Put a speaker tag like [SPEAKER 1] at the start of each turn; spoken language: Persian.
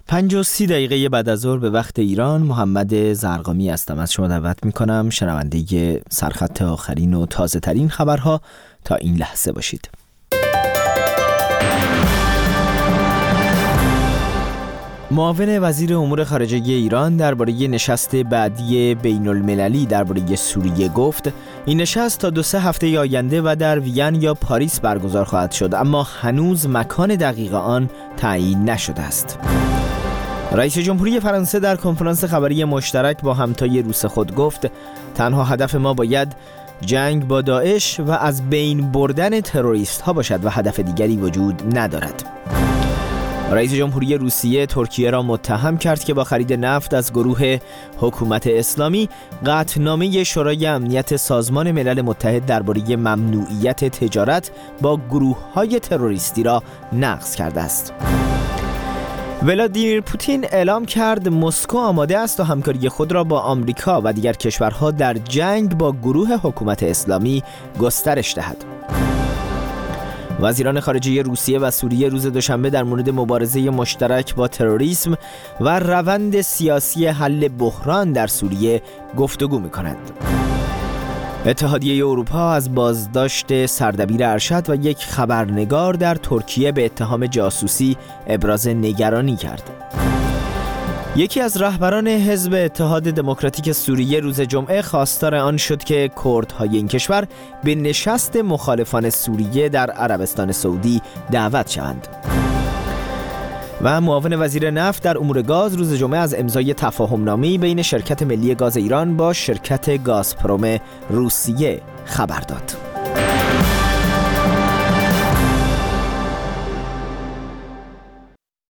[SPEAKER 1] 5:30 بعد از ظهر به وقت ایران، محمد زرقامی هستم. از شما دعوت میکنم شنونده سرخط آخرین و تازه ترین خبرها تا این لحظه باشید. معاون وزیر امور خارجه ایران درباره نشست بعدی بین المللی درباره سوریه گفت این نشست تا 2-3 هفته آینده و در وین یا پاریس برگزار خواهد شد، اما هنوز مکان دقیق آن تعیین نشده است. رئیس جمهوری فرانسه در کنفرانس خبری مشترک با همتای روس خود گفت تنها هدف ما باید جنگ با داعش و از بین بردن تروریست ها باشد و هدف دیگری وجود ندارد. رئیس جمهوری روسیه ترکیه را متهم کرد که با خرید نفت از گروه حکومت اسلامی قطعنامه شورای امنیت سازمان ملل متحد درباره ممنوعیت تجارت با گروه‌های تروریستی را نقض کرده است. ولادیمیر پوتین اعلام کرد مسکو آماده است تا همکاری خود را با آمریکا و دیگر کشورها در جنگ با گروه حکومت اسلامی گسترش دهد. وزیران خارجه روسیه و سوریه روز دوشنبه در مورد مبارزه مشترک با تروریسم و روند سیاسی حل بحران در سوریه گفتگو می‌کنند. اتحادیه اروپا از بازداشت سردبیر ارشد و یک خبرنگار در ترکیه به اتهام جاسوسی ابراز نگرانی کرد. یکی از رهبران حزب اتحاد دموکراتیک سوریه روز جمعه خواستار آن شد که کردهای این کشور به نشست مخالفان سوریه در عربستان سعودی دعوت شوند. و معاون وزیر نفت در امور گاز روز جمعه از امضای تفاهم‌نامه‌ای بین شرکت ملی گاز ایران با شرکت گازپروم روسیه خبر داد.